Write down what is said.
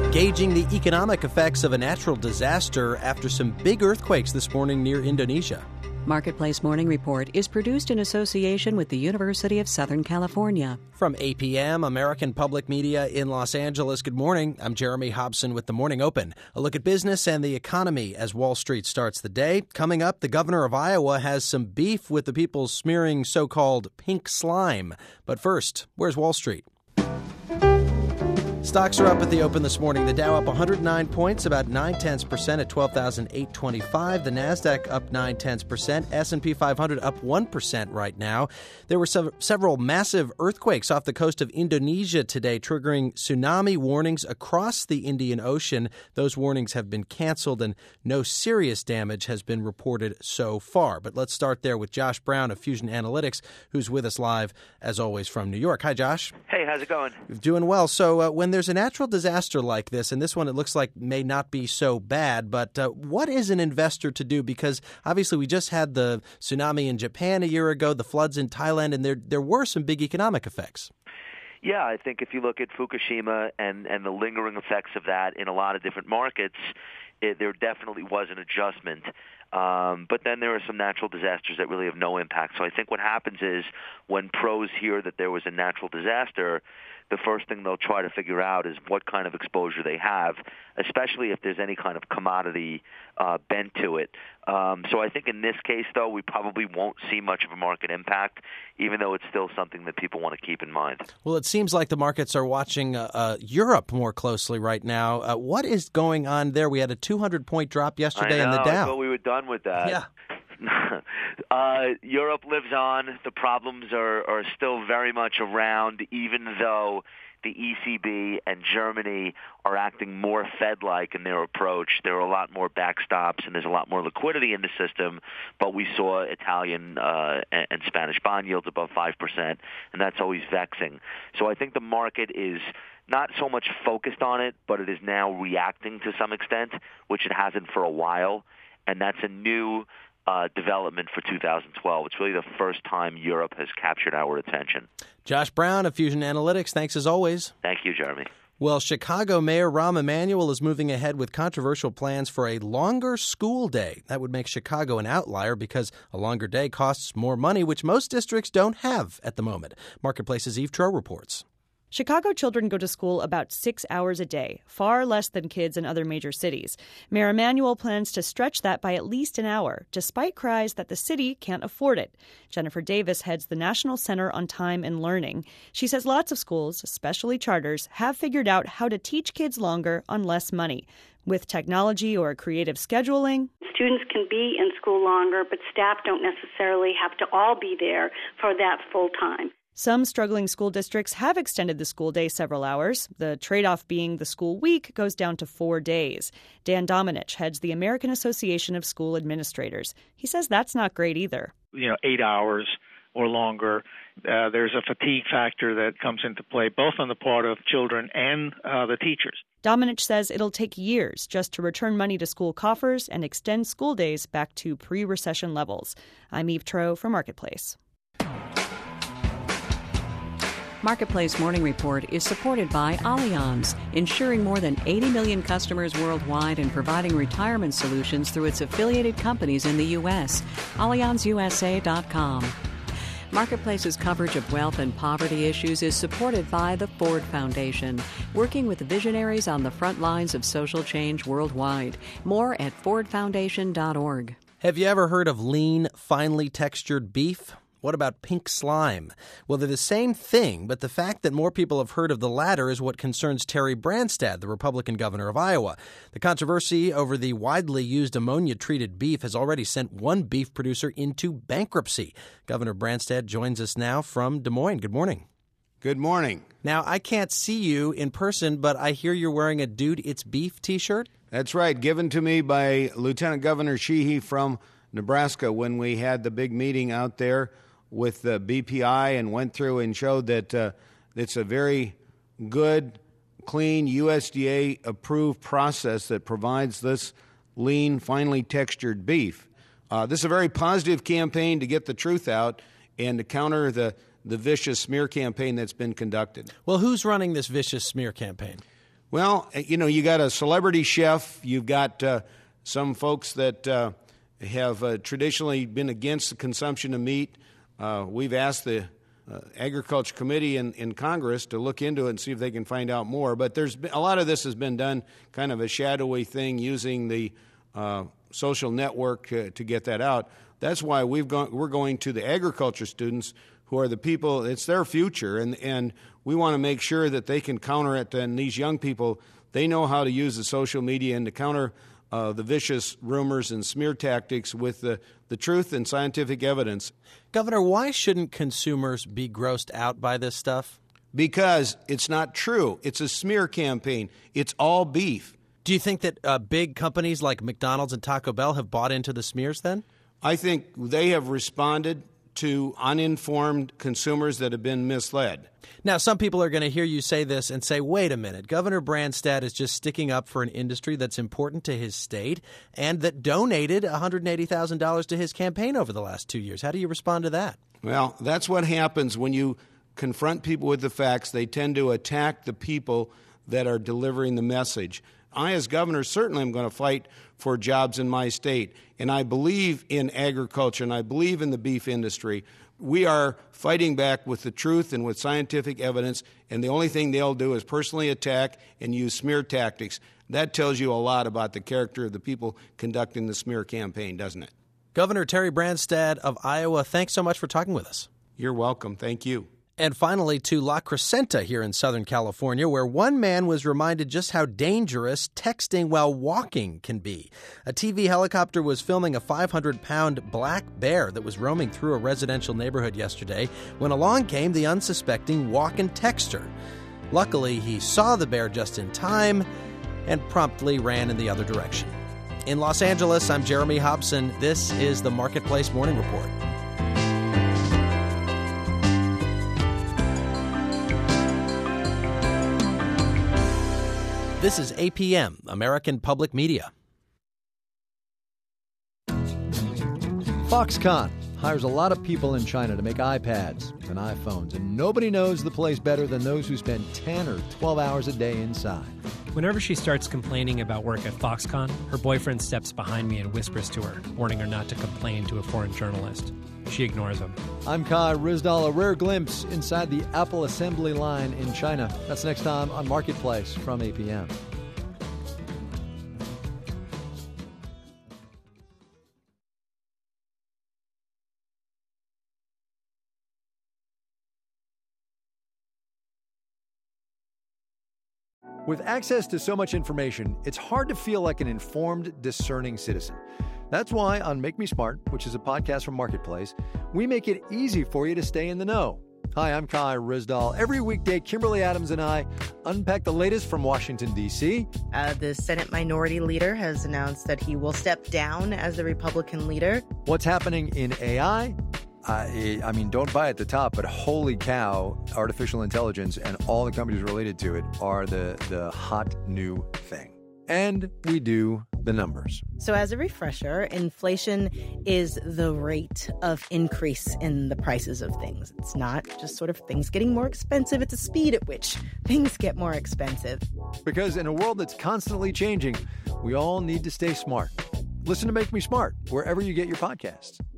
gauging the economic effects of a natural disaster after some big earthquakes this morning near Indonesia. Marketplace Morning Report is produced in association with the University of Southern California. From APM, American Public Media in Los Angeles, good morning. I'm Jeremy Hobson with the Morning Open. A look at business and the economy as Wall Street starts the day. Coming up, the governor of Iowa has some beef with the people smearing so-called pink slime. But first, where's Wall Street? Stocks are up at the open this morning. The Dow up 109 points, about 0.9% at 12,825. The Nasdaq up 0.9%. S&P 500 up 1% right now. There were several massive earthquakes off the coast of Indonesia today, triggering tsunami warnings across the Indian Ocean. Those warnings have been canceled, and no serious damage has been reported so far. But let's start there with Josh Brown of Fusion Analytics, who's with us live, as always, from New York. Hi, Josh. Hey, how's it going? Doing well. So when there's a natural disaster like this, and this one it looks like may not be so bad, but what is an investor to do? Because obviously we just had the tsunami in Japan a year ago, the floods in Thailand, and there were some big economic effects. Yeah, I think if you look at Fukushima and the lingering effects of that in a lot of different markets, there definitely was an adjustment. But then there are some natural disasters that really have no impact. So I think what happens is when pros hear that there was a natural disaster, the first thing they'll try to figure out is what kind of exposure they have, especially if there's any kind of commodity bent to it. So I think in this case, though, we probably won't see much of a market impact, even though it's still something that people want to keep in mind. Well, it seems like the markets are watching Europe more closely right now. What is going on there? We had a 200-point drop yesterday in the Dow. I thought we were done with that. Yeah. Europe lives on. The problems are still very much around, even though the ECB and Germany are acting more Fed-like in their approach. There are a lot more backstops, and there's a lot more liquidity in the system, but we saw Italian and Spanish bond yields above 5%, and that's always vexing. So I think the market is not so much focused on it, but it is now reacting to some extent, which it hasn't for a while, and that's a new development for 2012. It's really the first time Europe has captured our attention. Josh Brown of Fusion Analytics, thanks as always. Thank you, Jeremy. Well, Chicago Mayor Rahm Emanuel is moving ahead with controversial plans for a longer school day. That would make Chicago an outlier because a longer day costs more money, which most districts don't have at the moment. Marketplace's Eve Troe reports. Chicago children go to school about 6 hours a day, far less than kids in other major cities. Mayor Emanuel plans to stretch that by at least an hour, despite cries that the city can't afford it. Jennifer Davis heads the National Center on Time and Learning. She says lots of schools, especially charters, have figured out how to teach kids longer on less money. With technology or creative scheduling, students can be in school longer, but staff don't necessarily have to all be there for that full time. Some struggling school districts have extended the school day several hours. The trade-off being the school week goes down to 4 days. Dan Domenech heads the American Association of School Administrators. He says that's not great either. 8 hours or longer. There's a fatigue factor that comes into play, both on the part of children and the teachers. Domenech says it'll take years just to return money to school coffers and extend school days back to pre-recession levels. I'm Eve Troe for Marketplace. Marketplace Morning Report is supported by Allianz, insuring more than 80 million customers worldwide and providing retirement solutions through its affiliated companies in the U.S. AllianzUSA.com. Marketplace's coverage of wealth and poverty issues is supported by the Ford Foundation, working with visionaries on the front lines of social change worldwide. More at fordfoundation.org. Have you ever heard of lean, finely textured beef? What about pink slime? Well, they're the same thing, but the fact that more people have heard of the latter is what concerns Terry Branstad, the Republican governor of Iowa. The controversy over the widely used ammonia-treated beef has already sent one beef producer into bankruptcy. Governor Branstad joins us now from Des Moines. Good morning. Good morning. Now, I can't see you in person, but I hear you're wearing a Dude, It's Beef t-shirt? That's right, given to me by Lieutenant Governor Sheehy from Nebraska when we had the big meeting out there with the BPI and went through and showed that it's a very good, clean, USDA-approved process that provides this lean, finely textured beef. This is a very positive campaign to get the truth out and to counter the vicious smear campaign that's been conducted. Well, who's running this vicious smear campaign? Well, you got a celebrity chef. You've got some folks that have traditionally been against the consumption of meat. We've asked the Agriculture Committee in Congress to look into it and see if they can find out more. But a lot of this has been done kind of a shadowy thing using the social network to get that out. That's why we're going to the agriculture students who are the people. It's their future, and we want to make sure that they can counter it. And these young people, they know how to use the social media and to counter the vicious rumors and smear tactics with the truth and scientific evidence. Governor, why shouldn't consumers be grossed out by this stuff? Because it's not true. It's a smear campaign. It's all beef. Do you think that big companies like McDonald's and Taco Bell have bought into the smears then? I think they have responded to uninformed consumers that have been misled. Now, some people are going to hear you say this and say, wait a minute, Governor Branstad is just sticking up for an industry that's important to his state and that donated $180,000 to his campaign over the last 2 years. How do you respond to that? Well, that's what happens when you confront people with the facts. They tend to attack the people that are delivering the message. I, as governor, certainly am going to fight for jobs in my state. And I believe in agriculture, and I believe in the beef industry. We are fighting back with the truth and with scientific evidence, and the only thing they'll do is personally attack and use smear tactics. That tells you a lot about the character of the people conducting the smear campaign, doesn't it? Governor Terry Branstad of Iowa, thanks so much for talking with us. You're welcome. Thank you. And finally to La Crescenta here in Southern California, where one man was reminded just how dangerous texting while walking can be. A TV helicopter was filming a 500-pound black bear that was roaming through a residential neighborhood yesterday when along came the unsuspecting walk-in texter. Luckily, he saw the bear just in time and promptly ran in the other direction. In Los Angeles, I'm Jeremy Hobson. This is the Marketplace Morning Report. This is APM, American Public Media. Foxconn hires a lot of people in China to make iPads and iPhones, and nobody knows the place better than those who spend 10 or 12 hours a day inside. Whenever she starts complaining about work at Foxconn, her boyfriend steps behind me and whispers to her, warning her not to complain to a foreign journalist. She ignores him. I'm Kai Ryssdal, a rare glimpse inside the Apple assembly line in China. That's next time on Marketplace from APM. With access to so much information, it's hard to feel like an informed, discerning citizen. That's why on Make Me Smart, which is a podcast from Marketplace, we make it easy for you to stay in the know. Hi, I'm Kai Ryssdal. Every weekday, Kimberly Adams and I unpack the latest from Washington, D.C. The Senate Minority Leader has announced that he will step down as the Republican leader. What's happening in AI? I mean, don't buy at the top, but holy cow, artificial intelligence and all the companies related to it are the hot new thing. And we do the numbers. So as a refresher, inflation is the rate of increase in the prices of things. It's not just sort of things getting more expensive. It's the speed at which things get more expensive. Because in a world that's constantly changing, we all need to stay smart. Listen to Make Me Smart wherever you get your podcasts.